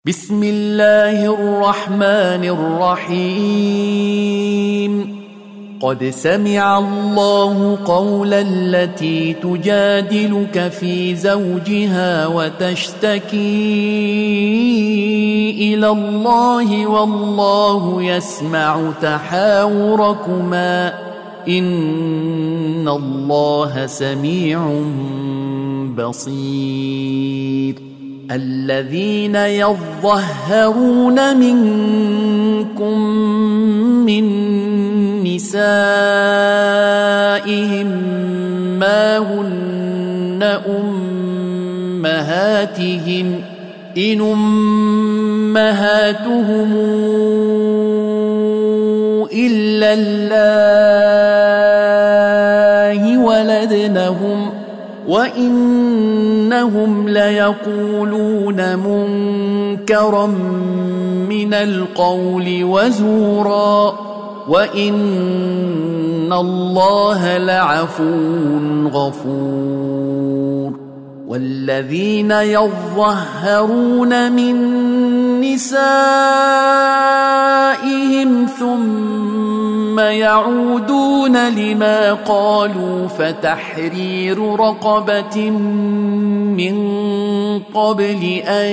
بسم الله الرحمن الرحيم. قد سمع الله قول التي تجادلك في زوجها وتشتكي إلى الله والله يسمع تحاوركما إن الله سميع بصير. الذين يظهرون منكم من نسائهم ما هن أمهاتهم إن أمهاتهم إلا الله ولدنهم وإنهم ليقولون منكرا من القول وزورا وإن الله لعفو غفور. والذين يظهرون من نسائهم ثم يعودون لما قالوا فتحرير رقبة من قبل أن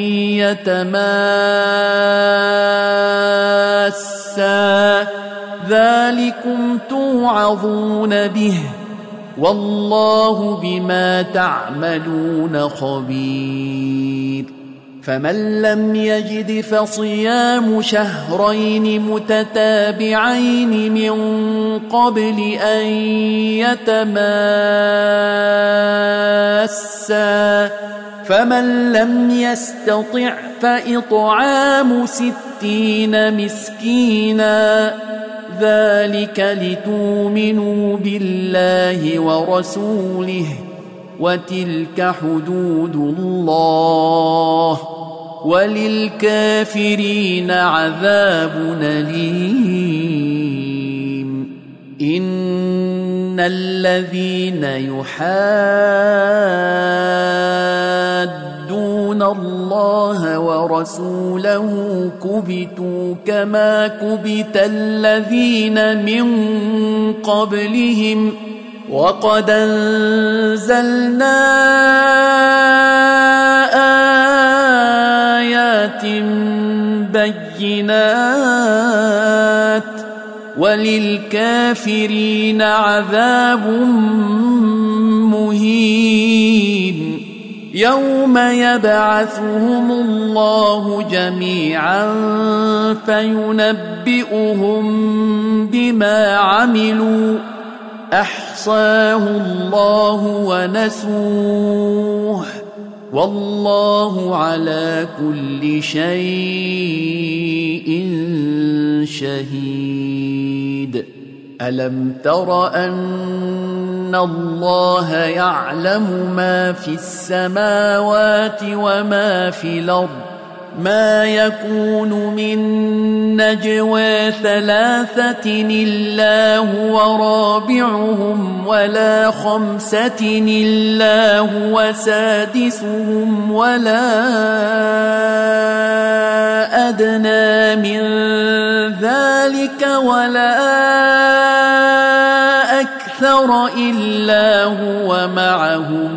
يتماسا ذلكم توعظون به والله بما تعملون خبير. فمن لم يجد فصيام شهرين متتابعين من قبل أن يتماسا فمن لم يستطع فإطعام 60 مسكينا ذلك لتؤمنوا بالله ورسوله وتلك حدود الله وللكافرين عذاب أليم. إن الذين يحادون الله ورسوله كبتوا كما كبت الذين من قبلهم وقد أنزلنا آيات بينات وللكافرين عذاب مهين. يوم يبعثهم الله جميعا فينبئهم بما عملوا أحصاه الله ونسوه والله على كل شيء شهيد. ألم تر أن الله يعلم ما في السماوات وما في الأرض ما يكون من نجوى 3 إلا هو رابعهم ولا 5 إلا هو سادسهم ولا أدنى من ذلك ولا أكثر إلا هو معهم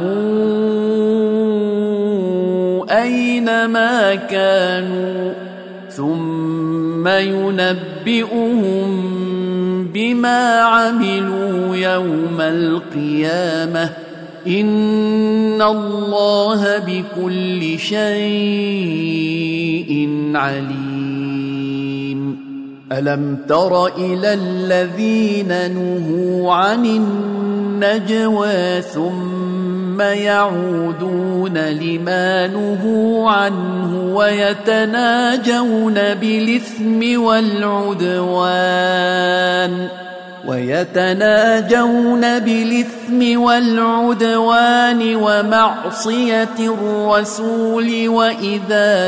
أينما كانوا ثم ينبئهم بما عملوا يوم القيامة إن الله بكل شيء عليم. ألم تر إلى الذين نهوا عن النجوى ثم يعودون لما نهوا عنه ويتناجون بالإثم والعدوان ومعصية الرسول وإذا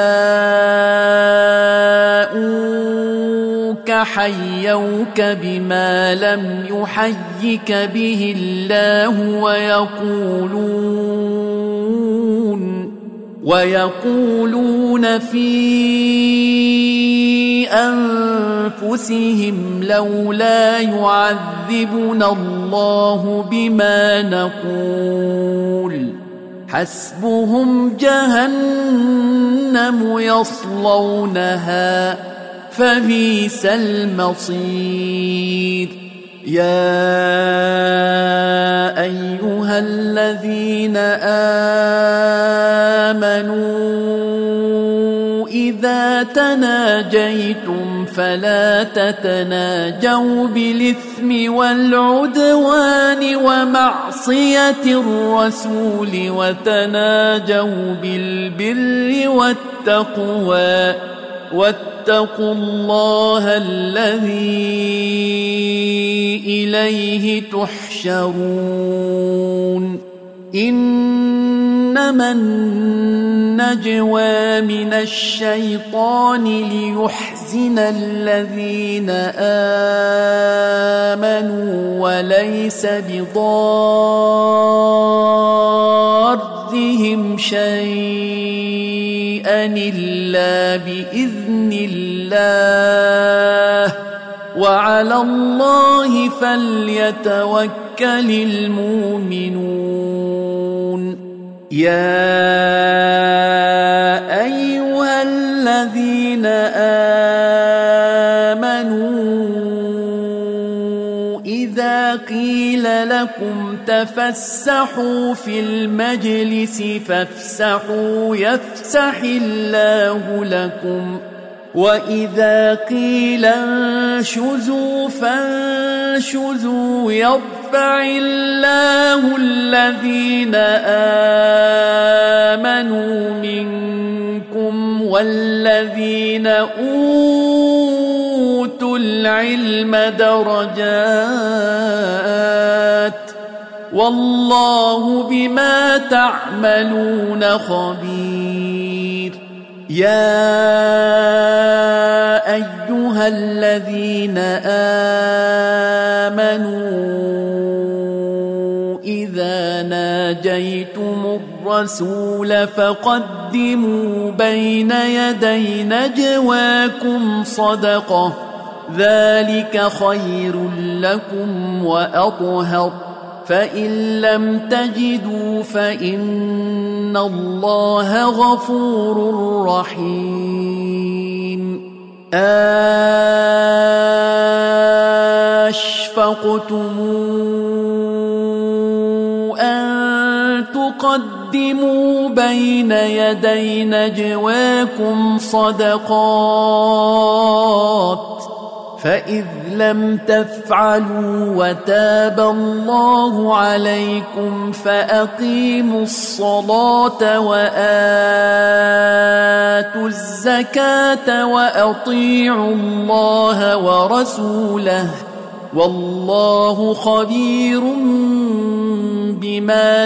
جاءوك حيوك بما لم يحيك به الله ويقولون في أنفسهم لولا يعذبنا الله بما نقول حسبهم جهنم يصلونها فبئس المصير يا أيها الذين آمنوا إذا تناجيتم فلا تتناجوا بالإثم والعدوان ومعصية الرسول وتناجوا بالبر والتقوى واتقوا الله الذي إليه تحشرون إنما النجوى من الشيطان ليحزن الذين آمنوا وليس بضارهم شيئا إلا بإذن الله وعلى الله فليتوكل المؤمنون يا أيها الذين آمنوا إذا قيل لكم تفسحوا في المجلس فافسحوا يفسح الله لكم وإذا قيل انشزوا فانشزوا يرفع الله الذين آمنوا منكم والذين أوتوا العلم درجات والله بما تعملون خبير يا أيها الذين آمنوا إذا ناجيتم الرسول فقدموا بين يدي نجواكم صدقة ذلك خير لكم وأطهر فإن لم تجدوا فإن الله غفور رحيم أشفقتم أن تقدموا بين يدي نجواكم صدقات فإذ لم تفعلوا وتاب الله عليكم فأقيموا الصلاة وآتوا الزكاة وأطيعوا الله ورسوله والله خبير بما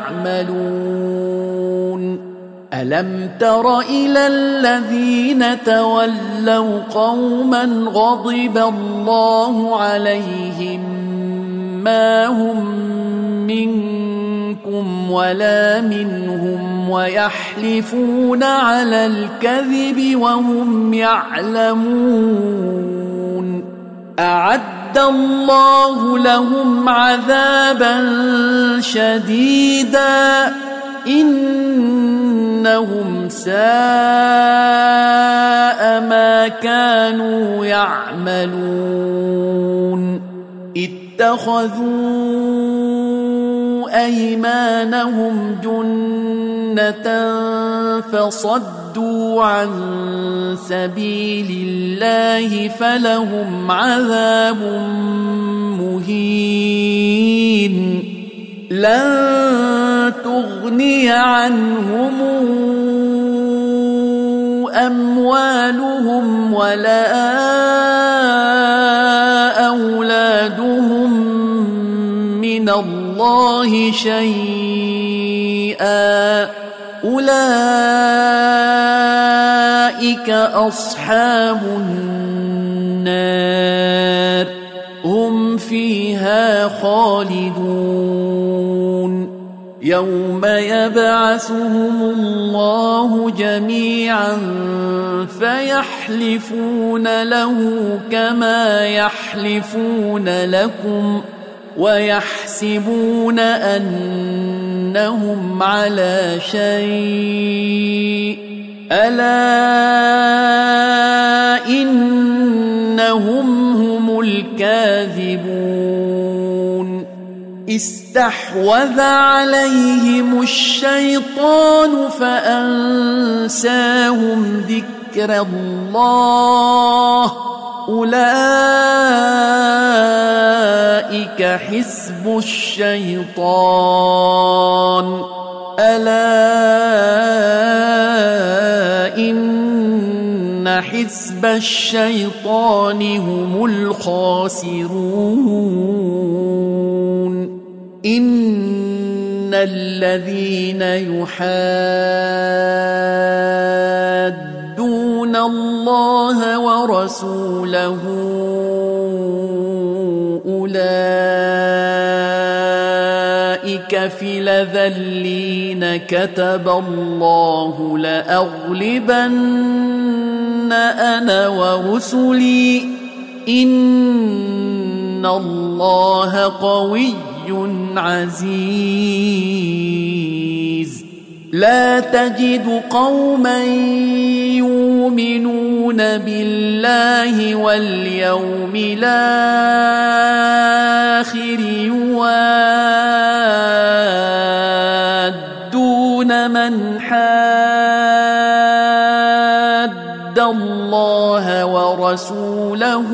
تعملون ألم تر إلى الذين تولوا قوما غضب الله عليهم ما هم منكم ولا منهم ويحلفون على الكذب وهم يعلمون أعد الله لهم عذابا شديدا إنهم ساء ما كانوا يعملون اتخذوا أيمانهم جنة فصدوا عن سبيل الله فلهم عذاب مهين لن تغني عنهم أموالهم ولا أولادهم من الله شيئا أولئك أصحاب النار هم فيها خالدون يوم يبعثهم الله جميعا فيحلفون له كما يحلفون لكم ويحسبون أنهم على شيء ألا إنهم هم الكاذبون استحوذ عليهم الشيطان فأنساهم ذكر الله أولئك حزب الشيطان ألا إن حزب الشيطان هم الخاسرون إن الذين يحادون الله ورسوله أولئك في الأذلين كتب الله لأغلبن أنا ورسلي إن الله قوي عزيز لا تجد قوما يؤمنون بالله واليوم الآخر يوادون من حاد الله ورسوله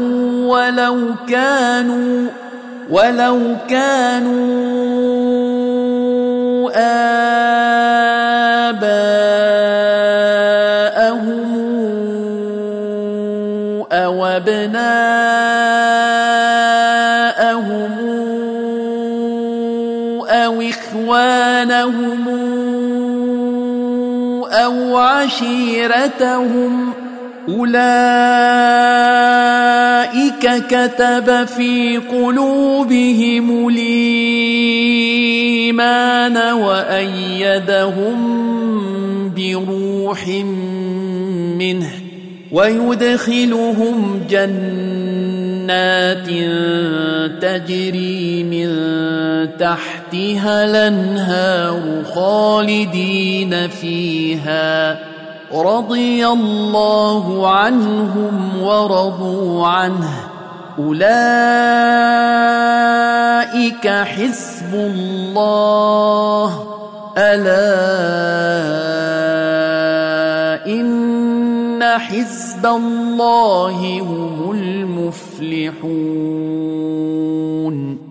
ولو كانوا آباءهم أو أبناءهم أو إخوانهم أو عشيرتهم أولئك كتب في قلوبهم الإيمان وأيدهم بروح منه ويدخلهم جنات تجري من تحتها الأنهار خالدين فيها رضي الله عنهم ورضوا عنه أولئك حزب الله ألا إن حزب الله هم المفلحون